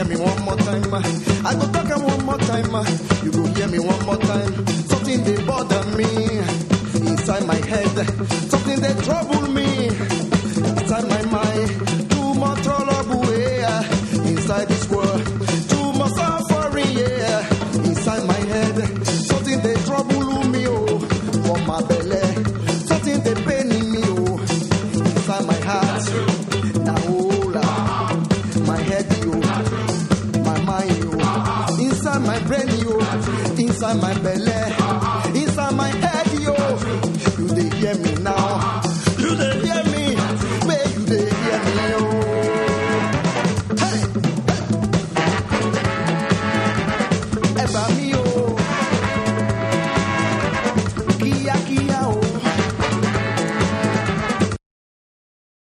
hear me one more time. I go talk am one more time. You go hear me one more time. Something they bother me inside my head. Something they trouble me inside my mind. Too much trouble, yeah, inside this world. Too much suffering, yeah, inside my head. Something they trouble me, oh, for my belly. Something they pain me, oh, inside my heart. Now, oh, my head, yo, my mind, yo, inside my brain, yo, inside my belly, inside my head, yo. You they hear me now? You they hear me? Where you they hear me, yo? Hey, hey. Ever me